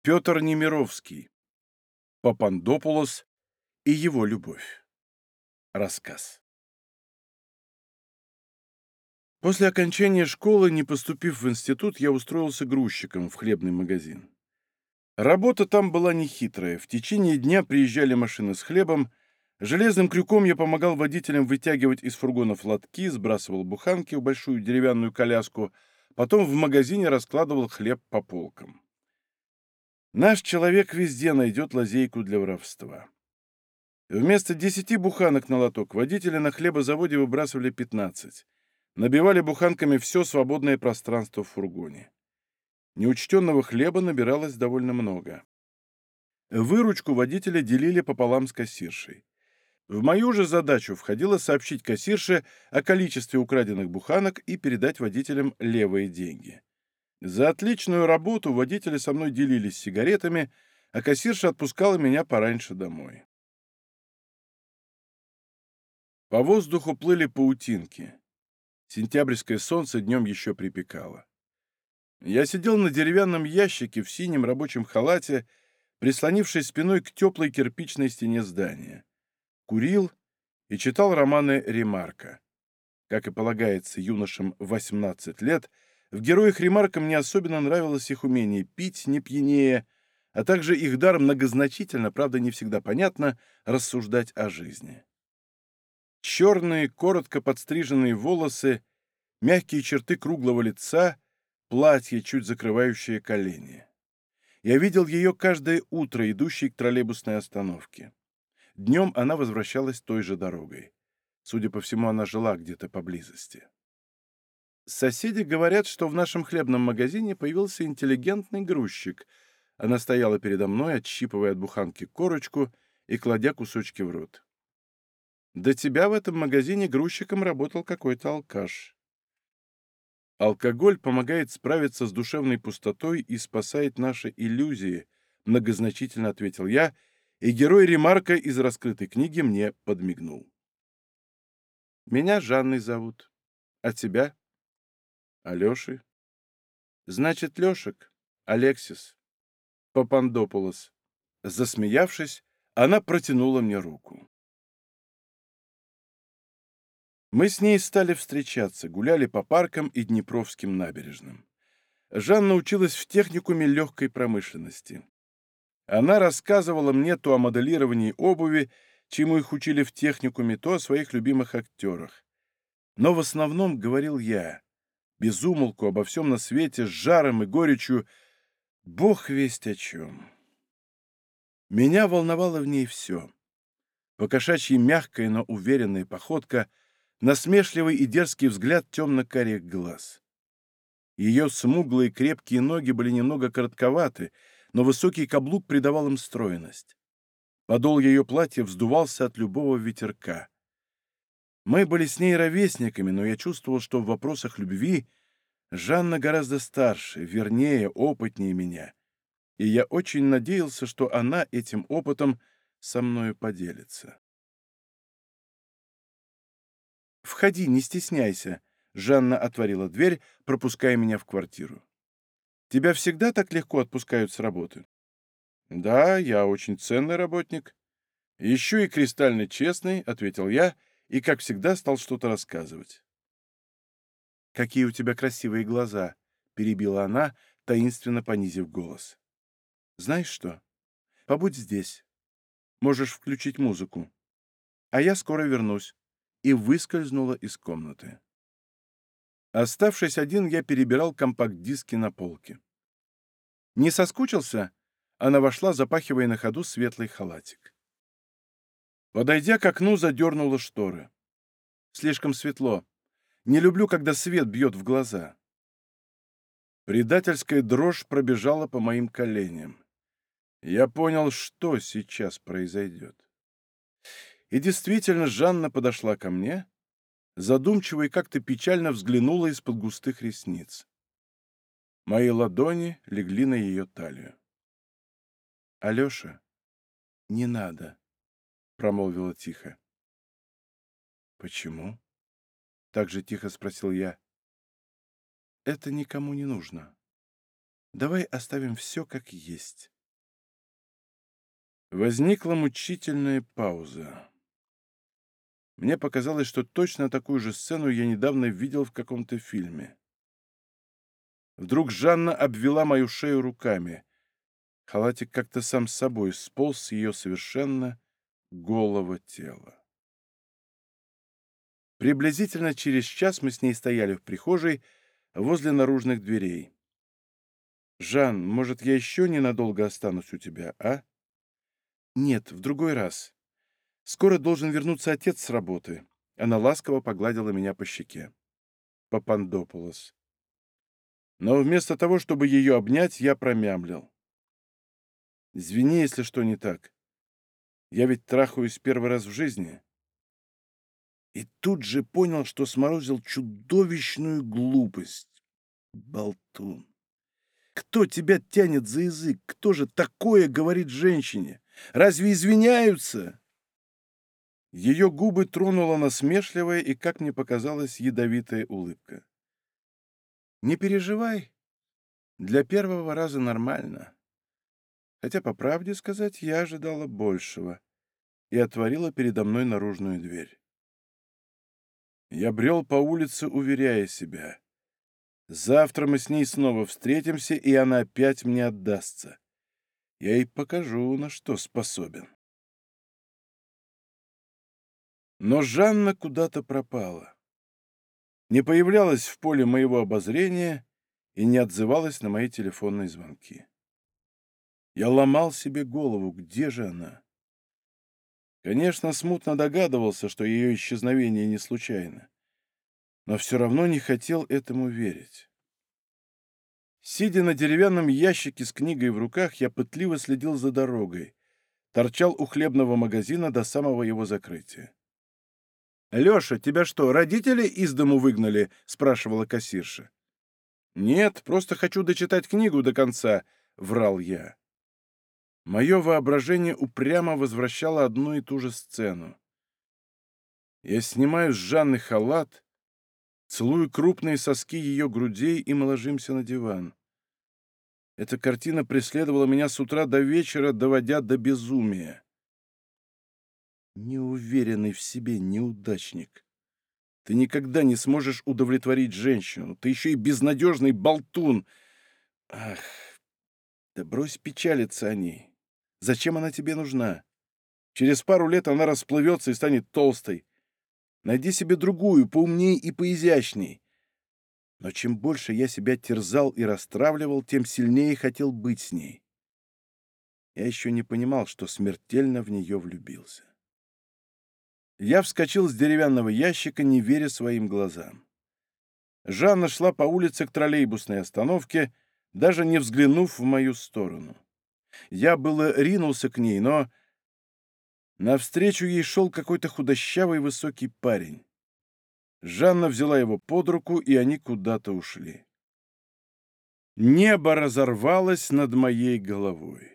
Петр Немировский. Папандопулос и его любовь. Рассказ. После окончания школы, не поступив в институт, я устроился грузчиком в хлебный магазин. Работа там была нехитрая. В течение дня приезжали машины с хлебом. Железным крюком я помогал водителям вытягивать из фургонов лотки, сбрасывал буханки в большую деревянную коляску, потом в магазине раскладывал хлеб по полкам. Наш человек везде найдет лазейку для воровства. Вместо 10 буханок на лоток водители на хлебозаводе выбрасывали 15. Набивали буханками все свободное пространство в фургоне. Неучтенного хлеба набиралось довольно много. Выручку водители делили пополам с кассиршей. В мою же задачу входило сообщить кассирше о количестве украденных буханок и передать водителям левые деньги. За отличную работу водители со мной делились сигаретами, а кассирша отпускала меня пораньше домой. По воздуху плыли паутинки. Сентябрьское солнце днем еще припекало. Я сидел на деревянном ящике в синем рабочем халате, прислонившись спиной к теплой кирпичной стене здания. Курил и читал романы Ремарка. Как и полагается юношам 18 лет, в героях Ремарка мне особенно нравилось их умение пить, не пьянее, а также их дар многозначительно, правда не всегда понятно, рассуждать о жизни. Черные, коротко подстриженные волосы, мягкие черты круглого лица, платье, чуть закрывающее колени. Я видел ее каждое утро, идущей к троллейбусной остановке. Днем она возвращалась той же дорогой. Судя по всему, она жила где-то поблизости. Соседи говорят, что в нашем хлебном магазине появился интеллигентный грузчик. Она стояла передо мной, отщипывая от буханки корочку и кладя кусочки в рот. До тебя в этом магазине грузчиком работал какой-то алкаш. Алкоголь помогает справиться с душевной пустотой и спасает наши иллюзии, многозначительно ответил я, и герой Ремарка из раскрытой книги мне подмигнул. Меня Жанной зовут. А тебя? Алешей. Значит, Лешек. Алексис. Папандопулос. Засмеявшись, она протянула мне руку. Мы с ней стали встречаться, гуляли по паркам и Днепровским набережным. Жанна училась в техникуме легкой промышленности. Она рассказывала мне то о моделировании обуви, чему их учили в техникуме, то о своих любимых актерах. Но в основном говорил я, без умолку обо всем на свете, с жаром и горечью, бог весть о чем. Меня волновало в ней все. Покошачьи мягкая, но уверенная походка, насмешливый и дерзкий взгляд темно-карих глаз. Ее смуглые крепкие ноги были немного коротковаты, но высокий каблук придавал им стройность. Подол ее платья вздувался от любого ветерка. Мы были с ней ровесниками, но я чувствовал, что в вопросах любви Жанна гораздо старше, вернее, опытнее меня, и я очень надеялся, что она этим опытом со мною поделится. «Входи, не стесняйся», — Жанна отворила дверь, пропуская меня в квартиру. «Тебя всегда так легко отпускают с работы?» «Да, я очень ценный работник. Еще и кристально честный», — ответил я, и, как всегда, стал что-то рассказывать. «Какие у тебя красивые глаза!» — перебила она, таинственно понизив голос. «Знаешь что? Побудь здесь. Можешь включить музыку. А я скоро вернусь». И выскользнула из комнаты. Оставшись один, я перебирал компакт-диски на полке. «Не соскучился?» Она вошла, запахивая на ходу светлый халатик. Подойдя к окну, задернула шторы. «Слишком светло. Не люблю, когда свет бьет в глаза». Предательская дрожь пробежала по моим коленям. Я понял, что сейчас произойдет. И действительно, Жанна подошла ко мне, задумчиво и как-то печально взглянула из-под густых ресниц. Мои ладони легли на ее талию. «Алеша, не надо», — промолвила тихо. «Почему?» — так же тихо спросил я. «Это никому не нужно». Давай оставим все как есть». Возникла мучительная пауза. Мне показалось, что точно такую же сцену я недавно видел в каком-то фильме. Вдруг Жанна обвела мою шею руками. Халатик как-то сам с собой сполз с ее совершенно голого тела. Приблизительно через час мы с ней стояли в прихожей возле наружных дверей. «Жан, может, я еще ненадолго останусь у тебя, а?» «Нет, в другой раз. Скоро должен вернуться отец с работы». Она ласково погладила меня по щеке. Папандопулос. Но вместо того, чтобы ее обнять, я промямлил. «Извини, если что не так. Я ведь трахаюсь первый раз в жизни». И тут же понял, что сморозил чудовищную глупость. Болтун. Кто тебя тянет за язык? Кто же такое говорит женщине? Разве извиняются? Ее губы тронула насмешливая и, как мне показалось, ядовитая улыбка. Не переживай. Для первого раза нормально. Хотя, по правде сказать, я ожидала большего. И отворила передо мной наружную дверь. Я брел по улице, уверяя себя. Завтра мы с ней снова встретимся, и она опять мне отдастся. Я ей покажу, на что способен. Но Жанна куда-то пропала. Не появлялась в поле моего обозрения и не отзывалась на мои телефонные звонки. Я ломал себе голову, где же она? Конечно, смутно догадывался, что ее исчезновение не случайно, но все равно не хотел этому верить. Сидя на деревянном ящике с книгой в руках, я пытливо следил за дорогой, торчал у хлебного магазина до самого его закрытия. «Леша, тебя что, родители из дому выгнали?» — спрашивала кассирша. «Нет, просто хочу дочитать книгу до конца», — врал я. Мое воображение упрямо возвращало одну и ту же сцену. Я снимаю с Жанны халат, целую крупные соски ее грудей, и мы ложимся на диван. Эта картина преследовала меня с утра до вечера, доводя до безумия. Неуверенный в себе неудачник. Ты никогда не сможешь удовлетворить женщину. Ты еще и безнадежный болтун. Ах, да брось печалиться о ней. Зачем она тебе нужна? Через пару лет она расплывется и станет толстой. Найди себе другую, поумней и поизящней. Но чем больше я себя терзал и расстравливал, тем сильнее хотел быть с ней. Я еще не понимал, что смертельно в нее влюбился. Я вскочил с деревянного ящика, не веря своим глазам. Жанна шла по улице к троллейбусной остановке, даже не взглянув в мою сторону. Я было ринулся к ней, но навстречу ей шел какой-то худощавый высокий парень. Жанна взяла его под руку, и они куда-то ушли. Небо разорвалось над моей головой.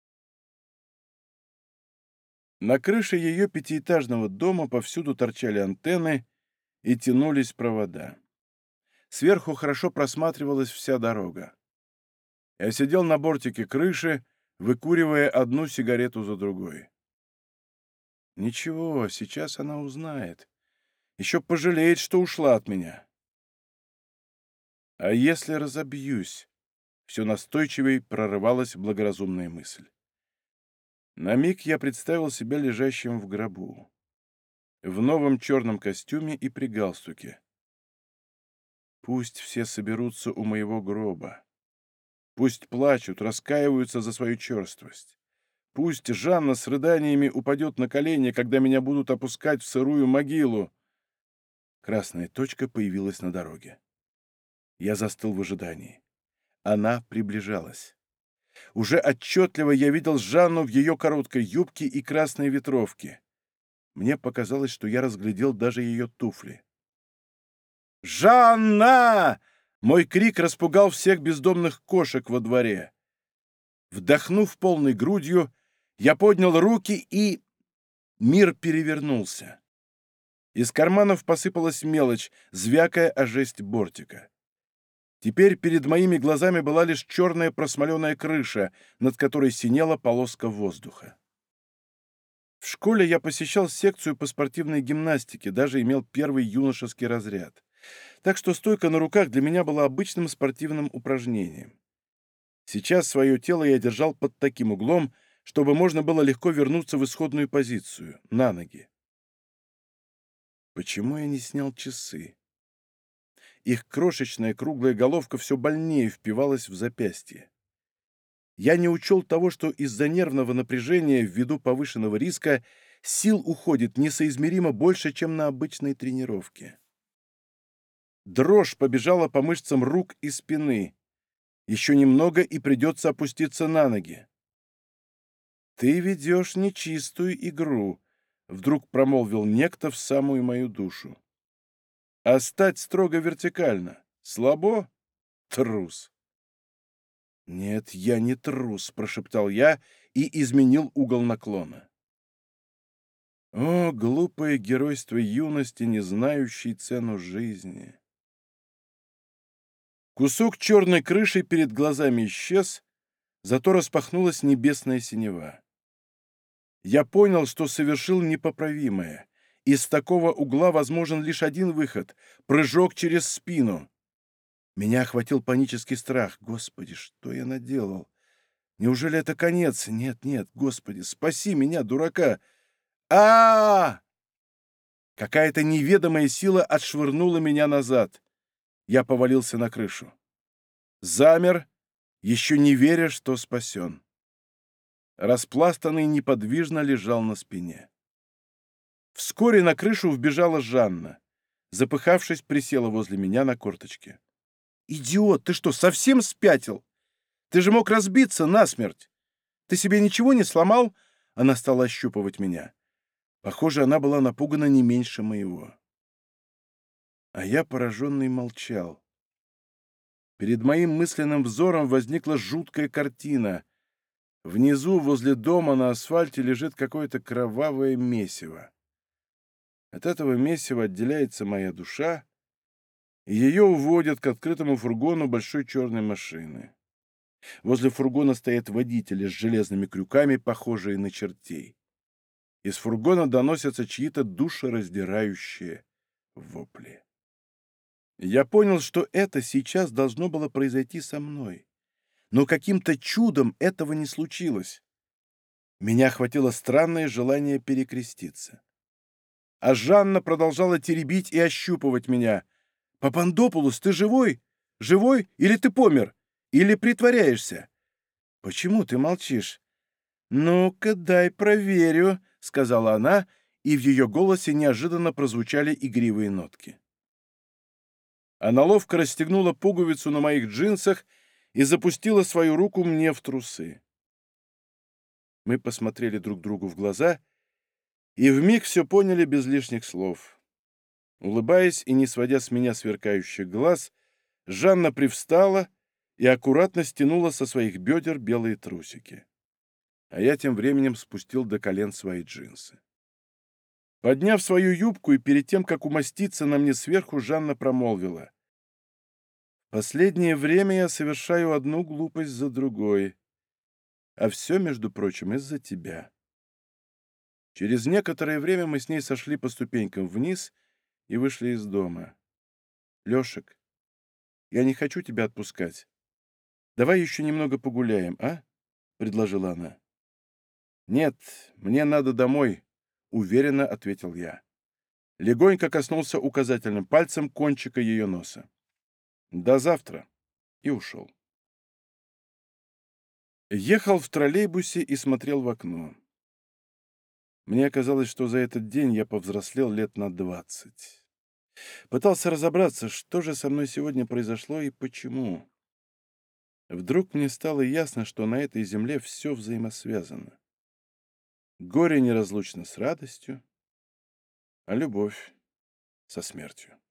На крыше ее пятиэтажного дома повсюду торчали антенны и тянулись провода. Сверху хорошо просматривалась вся дорога. Я сидел на бортике крыши, выкуривая одну сигарету за другой. Ничего, сейчас она узнает. Еще пожалеет, что ушла от меня. А если разобьюсь? Все настойчивей прорывалась благоразумная мысль. На миг я представил себя лежащим в гробу, в новом черном костюме и при галстуке. Пусть все соберутся у моего гроба. Пусть плачут, раскаиваются за свою черствость. Пусть Жанна с рыданиями упадет на колени, когда меня будут опускать в сырую могилу. Красная точка появилась на дороге. Я застыл в ожидании. Она приближалась. Уже отчетливо я видел Жанну в ее короткой юбке и красной ветровке. Мне показалось, что я разглядел даже ее туфли. «Жанна!» Мой крик распугал всех бездомных кошек во дворе. Вдохнув полной грудью, я поднял руки, и мир перевернулся. Из карманов посыпалась мелочь, звякая о жесть бортика. Теперь перед моими глазами была лишь черная просмоленная крыша, над которой синела полоска воздуха. В школе я посещал секцию по спортивной гимнастике, даже имел первый юношеский разряд. Так что стойка на руках для меня была обычным спортивным упражнением. Сейчас свое тело я держал под таким углом, чтобы можно было легко вернуться в исходную позицию, на ноги. Почему я не снял часы? Их крошечная круглая головка все больнее впивалась в запястье. Я не учел того, что из-за нервного напряжения ввиду повышенного риска сил уходит несоизмеримо больше, чем на обычной тренировке. Дрожь побежала по мышцам рук и спины. Еще немного, и придется опуститься на ноги. «Ты ведешь нечистую игру», — вдруг промолвил некто в самую мою душу. «А стать строго вертикально слабо? Трус!» «Нет, я не трус», — прошептал я и изменил угол наклона. О, глупое геройство юности, не знающей цену жизни! Кусок черной крыши перед глазами исчез, зато распахнулась небесная синева. Я понял, что совершил непоправимое. Из такого угла возможен лишь один выход — прыжок через спину. Меня охватил панический страх. Господи, что я наделал? Неужели это конец? Нет, нет, Господи, спаси меня, дурака! А! Какая-то неведомая сила отшвырнула меня назад. Я повалился на крышу. Замер, еще не веря, что спасен. Распластанный неподвижно лежал на спине. Вскоре на крышу вбежала Жанна. Запыхавшись, присела возле меня на корточке. «Идиот, ты что, совсем спятил? Ты же мог разбиться насмерть. Ты себе ничего не сломал?» Она стала ощупывать меня. Похоже, она была напугана не меньше моего. А я, пораженный, молчал. Перед моим мысленным взором возникла жуткая картина. Внизу, возле дома, на асфальте лежит какое-то кровавое месиво. От этого месива отделяется моя душа, и ее уводят к открытому фургону большой черной машины. Возле фургона стоят водители с железными крюками, похожие на чертей. Из фургона доносятся чьи-то душераздирающие вопли. Я понял, что это сейчас должно было произойти со мной. Но каким-то чудом этого не случилось. Меня охватило странное желание перекреститься. А Жанна продолжала теребить и ощупывать меня. «Папандопулос, ты живой? Живой? Или ты помер? Или притворяешься? Почему ты молчишь?» «Ну-ка, дай проверю», — сказала она, и в ее голосе неожиданно прозвучали игривые нотки. Она ловко расстегнула пуговицу на моих джинсах и запустила свою руку мне в трусы. Мы посмотрели друг другу в глаза и вмиг все поняли без лишних слов. Улыбаясь и не сводя с меня сверкающих глаз, Жанна привстала и аккуратно стянула со своих бедер белые трусики. А я тем временем спустил до колен свои джинсы. Подняв свою юбку и перед тем, как умоститься на мне сверху, Жанна промолвила: «Последнее время я совершаю одну глупость за другой, а все, между прочим, из-за тебя». Через некоторое время мы с ней сошли по ступенькам вниз и вышли из дома. «Лешек, я не хочу тебя отпускать. Давай еще немного погуляем, а?» — предложила она. «Нет, мне надо домой», — уверенно ответил я. Легонько коснулся указательным пальцем кончика ее носа. «До завтра», и ушел. Ехал в троллейбусе и смотрел в окно. Мне казалось, что за этот день я повзрослел лет на 20. Пытался разобраться, что же со мной сегодня произошло и почему. Вдруг мне стало ясно, что на этой земле все взаимосвязано. Горе неразлучно с радостью, а любовь со смертью.